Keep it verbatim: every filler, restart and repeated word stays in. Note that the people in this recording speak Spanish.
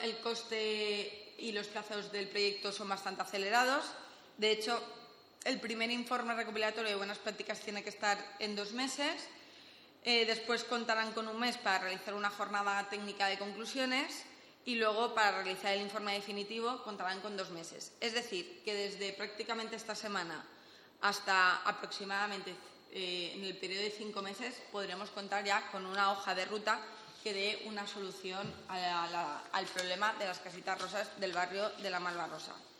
El coste y los plazos del proyecto son bastante acelerados. De hecho, el primer informe recopilatorio de buenas prácticas tiene que estar en dos meses. Eh, después contarán con un mes para realizar una jornada técnica de conclusiones y luego para realizar el informe definitivo contarán con dos meses. Es decir, que desde prácticamente esta semana hasta aproximadamente eh, en el periodo de cinco meses podremos contar ya con una hoja de ruta que dé una solución a la, a la, al problema de las casitas rosas del barrio de la Malvarrosa.